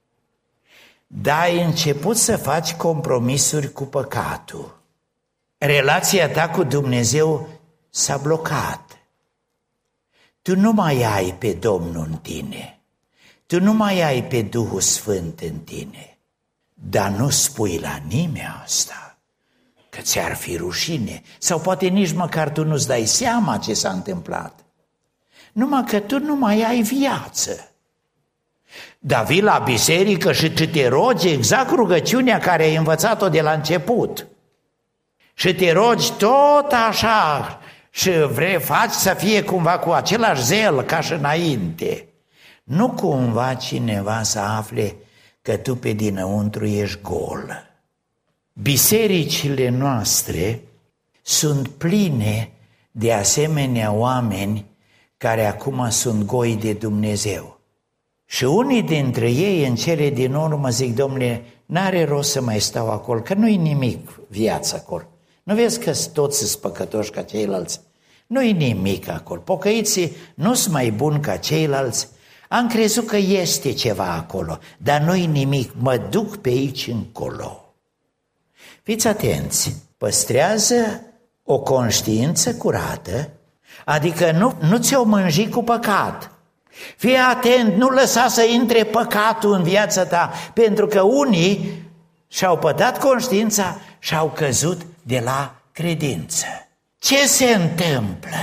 Dar ai început să faci compromisuri cu păcatul. Relația ta cu Dumnezeu s-a blocat. tu nu mai ai pe Domnul în tine, tu nu mai ai pe Duhul Sfânt în tine, dar nu spui la nimeni asta, că ți-ar fi rușine, sau poate nici măcar tu nu-ți dai seama ce s-a întâmplat, numai că tu nu mai ai viață. Dar vii la biserică și te rogi exact rugăciunea care ai învățat-o de la început. Și te rogi tot așa și vrei, faci să fie cumva cu același zel ca și înainte. Nu cumva cineva să afle că tu pe dinăuntru ești gol. Bisericile noastre sunt pline de asemenea oameni care acum sunt goi de Dumnezeu. Și unii dintre ei în cele din urmă zic, domnule, n-are rost să mai stau acolo, că nu-i nimic viața acolo. Nu vezi că toți sunt păcătoși ca ceilalți? Nu-i nimic acolo. Pocăiții nu sunt mai buni ca ceilalți. Am crezut că este ceva acolo, dar nu-i nimic. Mă duc pe aici încolo. Fiți atenți, păstrează o conștiință curată, adică nu, nu ți-o mânji cu păcat. Fii atent, nu lăsa să intre păcatul în viața ta, pentru că unii și-au pătat conștiința și au căzut de la credință. Ce se întâmplă?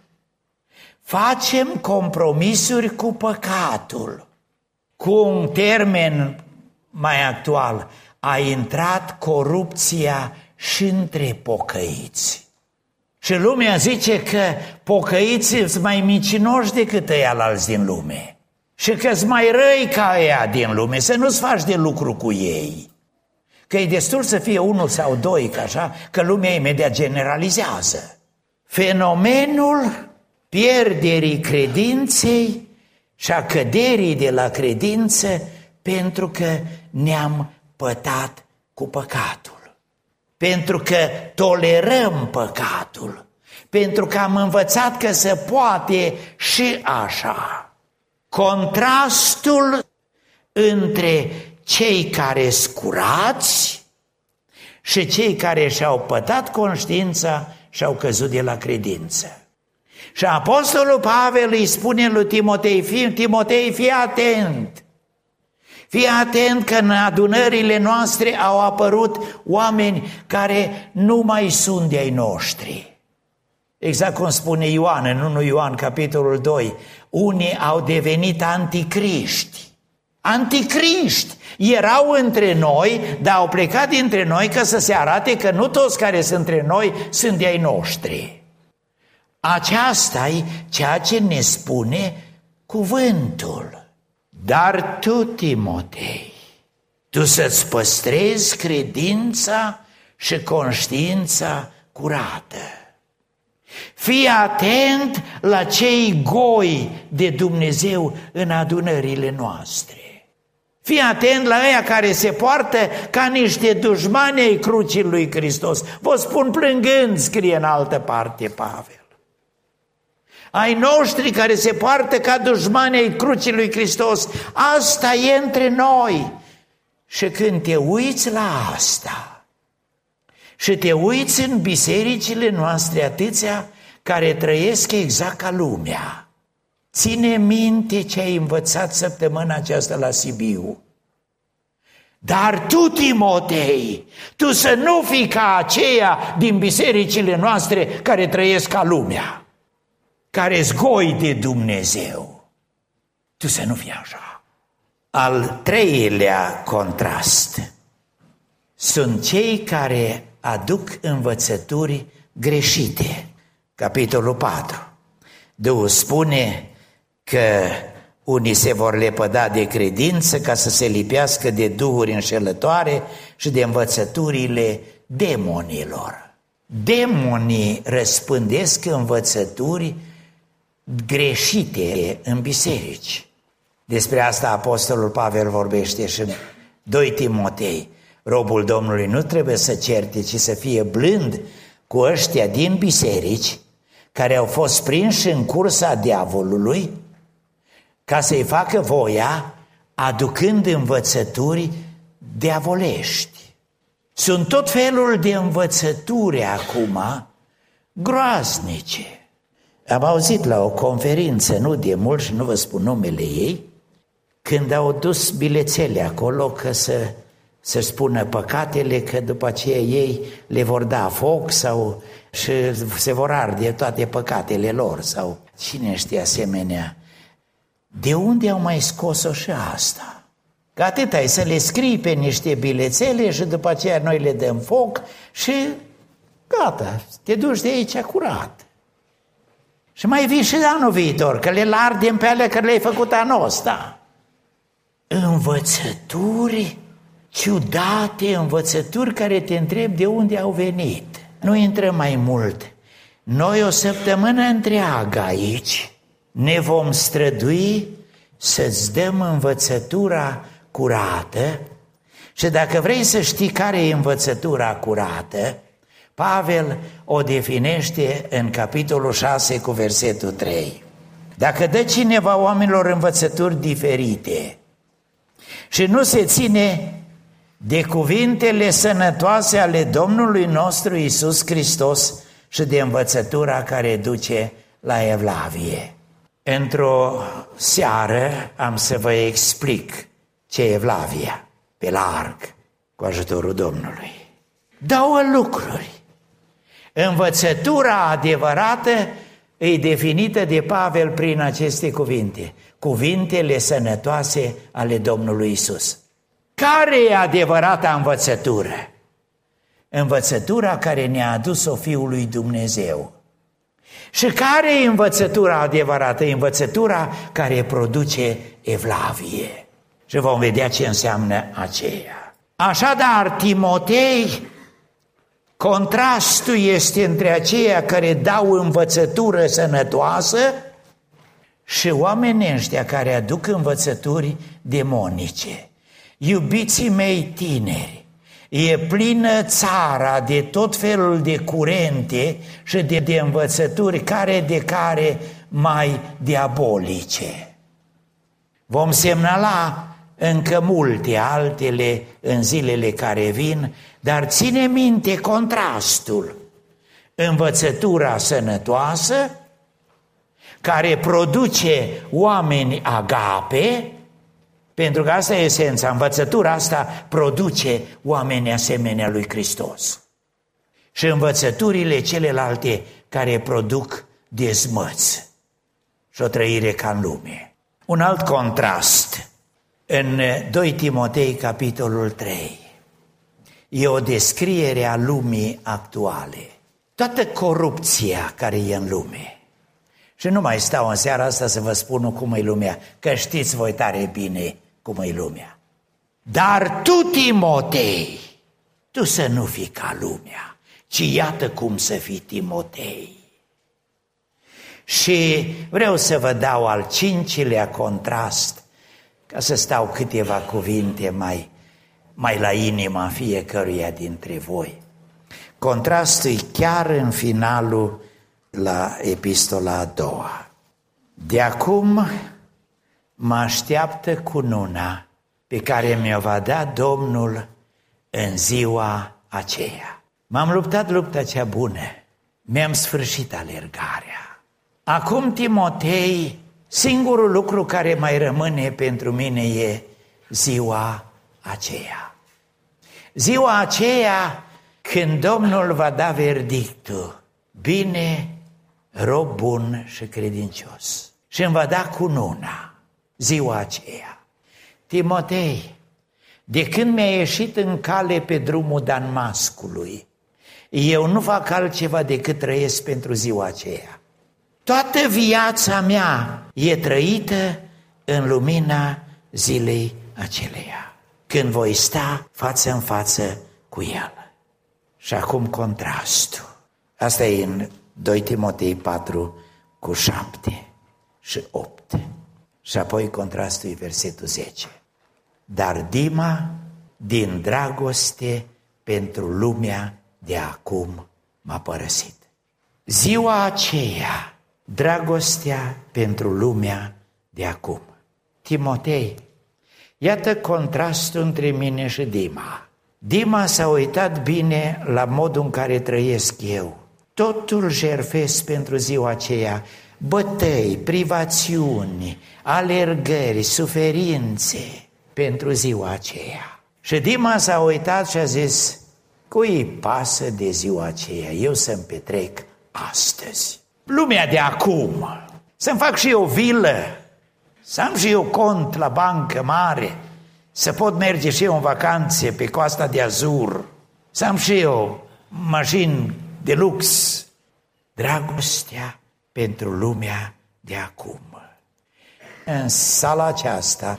Facem compromisuri cu păcatul. Cu un termen mai actual, a intrat corupția și între pocăiți. Și lumea zice că pocăiții sunt mai micinoși decât ăia alți din lume. Și că sunt mai răi ca ăia din lume, să nu-ți faci de lucru cu ei. Că e destul să fie unul sau doi, că așa, că lumea imediat generalizează. Fenomenul pierderii credinței și a căderii de la credință pentru că ne-am pătat cu păcatul. Pentru că tolerăm păcatul, pentru că am învățat că se poate și așa. Contrastul între cei care scurați și cei care și-au pătat conștiința și-au căzut de la credință. Și apostolul Pavel îi spune lui Timotei, fii, Timotei, fii atent! Fii atent că în adunările noastre au apărut oameni care nu mai sunt de-ai noștri. Exact cum spune Ioan, în întâi Ioan, capitolul doi, unii au devenit anticriști. Anticriști! Erau între noi, dar au plecat dintre noi ca să se arate că nu toți care sunt între noi sunt de-ai noștri. Aceasta-i ceea ce ne spune cuvântul. Dar tu, Timotei, tu să-ți păstrezi credința și conștiința curată. Fii atent la cei goi de Dumnezeu în adunările noastre. Fii atent la ăia care se poartă ca niște dușmani ai crucii lui Hristos. Vă spun plângând, scrie în altă parte Pavel. Ai noștri care se poartă ca dușmani ai crucii lui Hristos. Asta e între noi. Și când te uiți la asta și te uiți în bisericile noastre atâția care trăiesc exact ca lumea, ține minte ce ai învățat săptămâna aceasta la Sibiu. Dar tu, Timotei, tu să nu fii ca aceia din bisericile noastre care trăiesc ca lumea, care-s goi de Dumnezeu. Tu să nu fii așa. Al treilea contrast sunt cei care aduc învățături greșite. Capitolul patru. Duhul spune că unii se vor lepăda de credință ca să se lipească de duhuri înșelătoare și de învățăturile demonilor. Demonii răspândesc învățături greșite în biserici. Despre asta apostolul Pavel vorbește și în doi Timotei. Robul Domnului nu trebuie să certe, ci să fie blând cu ăștia din biserici care au fost prinși în cursa diavolului ca să-i facă voia, aducând învățături diavolești. Sunt tot felul de învățături acum groaznice. Am auzit la o conferință, nu de mult și nu vă spun numele ei, când au dus bilețele acolo că să, să spună păcatele, că după aceea ei le vor da foc sau și se vor arde toate păcatele lor sau cine știe asemenea. De unde au mai scos-o și asta? Că atât ai să le scrii pe niște bilețele și după aceea noi le dăm foc și gata, te duci de aici curat. Și mai vii și de anul viitor, că le ardem pe alea că le-ai făcut anul ăsta. Învățături ciudate, învățături care te întreb de unde au venit. Nu intrăm mai mult. Noi o săptămână întreagă aici ne vom strădui să-ți dăm învățătura curată și dacă vrei să știi care e învățătura curată, Pavel o definește în capitolul șase cu versetul trei. Dacă dă cineva oamenilor învățături diferite și nu se ține de cuvintele sănătoase ale Domnului nostru Iisus Hristos și de învățătura care duce la evlavie. Într-o seară am să vă explic ce e evlavia, pe larg, cu ajutorul Domnului. Două lucruri. Învățătura adevărată e definită de Pavel prin aceste cuvinte, cuvintele sănătoase ale Domnului Iisus. Care e adevărata învățătură? Învățătura care ne-a adus-o Fiul lui Dumnezeu. Și care e învățătura adevărată? Învățătura care produce evlavie. Și vom vedea ce înseamnă aceea. Așadar, Timotei, contrastul este între aceia care dau învățătură sănătoasă și oamenii ăștia care aduc învățături demonice. Iubiții mei tineri, e plină țara de tot felul de curente și de, de învățături care de care mai diabolice. Vom semnala încă multe altele în zilele care vin, dar ține minte contrastul. Învățătura sănătoasă care produce oameni agape, pentru că asta e esența, învățătura asta produce oameni asemenea lui Hristos. Și învățăturile celelalte care produc dezmăți și o trăire ca în lume. Un alt contrast în doi Timotei, capitolul trei. E o descriere a lumii actuale. Toată corupția care e în lume. Și nu mai stau în seara asta să vă spun cum e lumea, că știți voi tare bine cum e lumea. Dar tu, Timotei, tu să nu fii ca lumea, ci iată cum să fii Timotei. Și vreau să vă dau al cincilea contrast, ca să stau câteva cuvinte mai, mai la inima fiecăruia dintre voi. Contrastul e chiar în finalul la epistola a doua. De acum mă așteaptă cununa pe care mi-o va da Domnul în ziua aceea. M-am luptat lupta cea bună, mi-am sfârșit alergarea. Acum, Timotei, singurul lucru care mai rămâne pentru mine e ziua aceea. Ziua aceea când Domnul va da verdictul, bine, rob bun și credincios, și îmi va da cununa ziua aceea. Timotei, de când mi-a ieșit în cale pe drumul Damascului, eu nu fac altceva decât trăiesc pentru ziua aceea. Toată viața mea e trăită în lumina zilei aceleia, când voi sta față în față cu El. Și acum contrastul. Asta e în doi Timotei patru cu șapte și opt. Și apoi contrastul e versetul zece. Dar Dima, din dragoste pentru lumea de acum, m-a părăsit. Ziua aceea, dragostea pentru lumea de acum. Timotei, iată contrastul între mine și Dima. Dima s-a uitat bine la modul în care trăiesc eu. totul jertfesc pentru ziua aceea, bătăi, privațiuni, alergări, suferințe pentru ziua aceea. Și Dima s-a uitat și a zis, cui îi pasă de ziua aceea? Eu să-mi petrec astăzi. Lumea de acum, să-mi fac și eu vilă, să am și eu cont la bancă mare, să pot merge și eu în vacanțe pe Coasta de Azur, să am și eu mașini de lux. Dragostea pentru lumea de acum. În sala aceasta,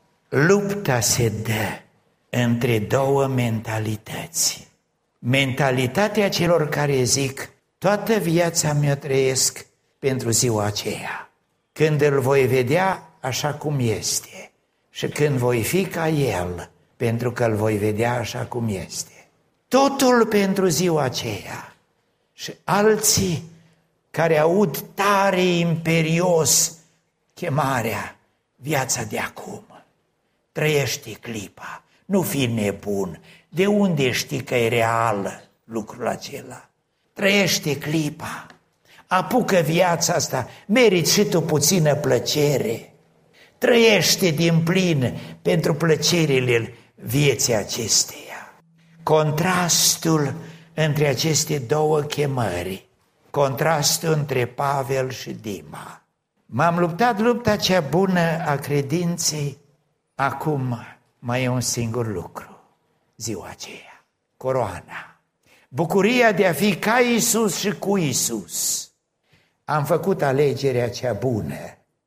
lupta se dă între două mentalități. Mentalitatea celor care zic, toată viața mea trăiesc pentru ziua aceea, când îl voi vedea așa cum este și când voi fi ca el, pentru că îl voi vedea așa cum este. Totul pentru ziua aceea. Și alții care aud tare imperios chemarea, viața de acum. Trăiește clipa, nu fi nebun. De unde știi că e real lucrul acela? Trăiește clipa, apucă viața asta, meriți și tu puțină plăcere. Trăiește din plin pentru plăcerile vieții acesteia. Contrastul între aceste două chemări, contrastul între Pavel și Dima. M-am luptat lupta cea bună a credinței, acum mai e un singur lucru, ziua aceea, coroana. Bucuria de a fi ca Iisus și cu Iisus. Am făcut alegerea cea bună.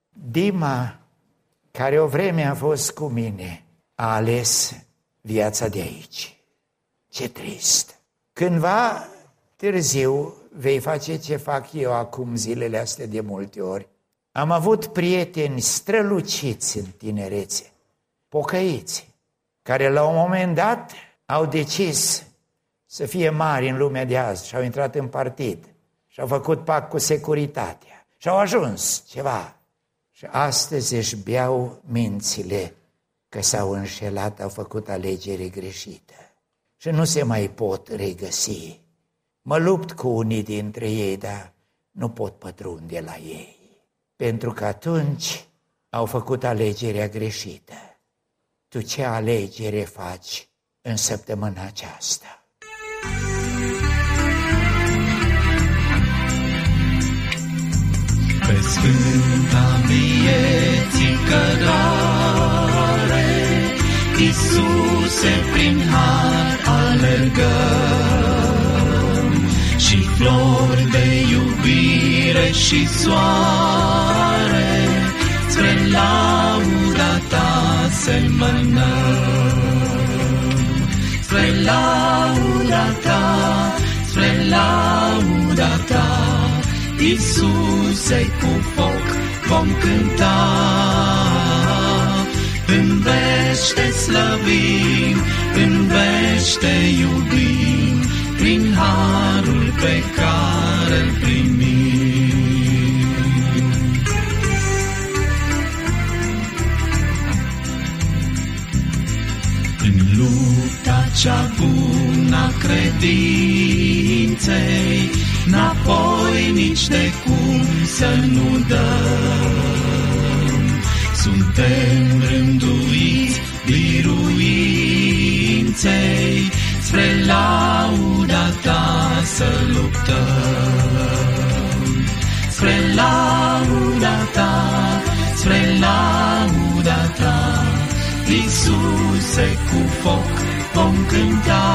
Dima, care o vreme a fost cu mine, a ales viața de aici. Ce trist! Cândva târziu vei face ce fac eu acum zilele astea de multe ori. Am avut prieteni străluciți în tinerețe, pocăiți, care la un moment dat au decis să fie mari în lumea de azi și au intrat în partid și au făcut pact cu securitatea și au ajuns ceva. Și astăzi își beau mințile că s-au înșelat, au făcut alegere greșită și nu se mai pot regăsi. Mă lupt cu unii dintre ei, dar nu pot pătrunde la ei, pentru că atunci au făcut alegerea greșită. Tu ce alegere faci în săptămâna aceasta? Pe sfânta vieții cărare, Iisuse, prin har alergăm, și flori de iubire și soare, spre lauda ta semănăm. Spre lauda ta, spre lauda ta, Iisuse, cu foc vom cânta. În vește slăvim, în vește iubim, prin harul pe care îl primim. În lupta cea bună a credinței, n-apoi nici de cum să nu dăm. Suntem rânduiți biruinței, spre lauda ta să luptăm. Spre lauda ta, spre lauda ta, Iisuse, cu foc vom cânta.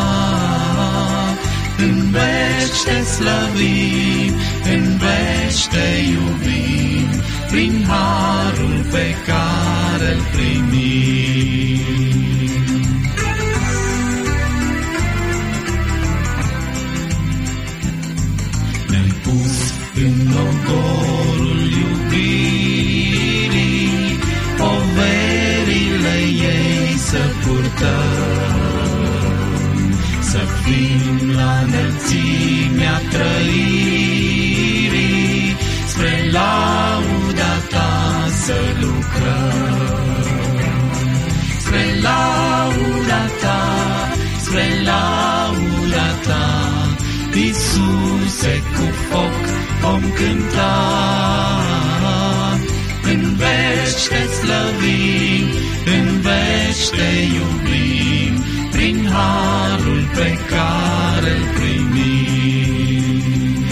În veci te slăvim, în veci te iubim, prin harul pe care îl primim. Ne-ai pus în ogorul iubirii, poverile ei să purtăm, să fim la înălțimea trăirii, spre lauda ta să lucrăm. Spre lauda ta, spre lauda ta, Iisus, Iisuse, cu foc vom cânta. În veci te slăvim, în veci te iubim, prin harul pe care-l primim.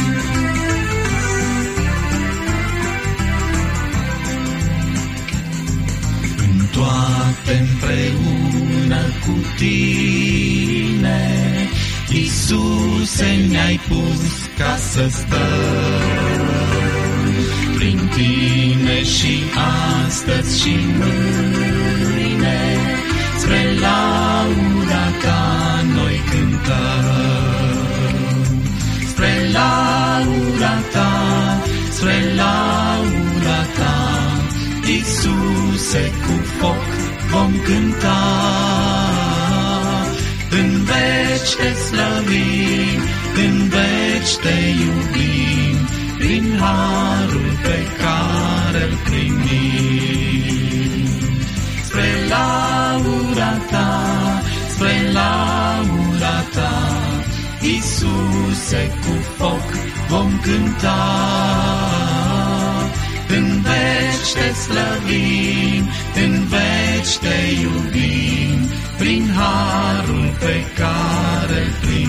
În toate împreună cu tine, Iisuse, ne-ai pus ca să stăm. Prin tine și astăzi și mâine, spre lauda ta noi cântăm. Spre lauda ta, spre lauda ta, Iisuse, cu foc vom cânta. În veci te slăvim, în veci te iubim, prin harul pe care-l primim. Spre lauda ta, spre lauda ta, Iisuse, cu foc vom cânta. În veci te slăvim, în veci te iubim, prin harul pe care-l primim.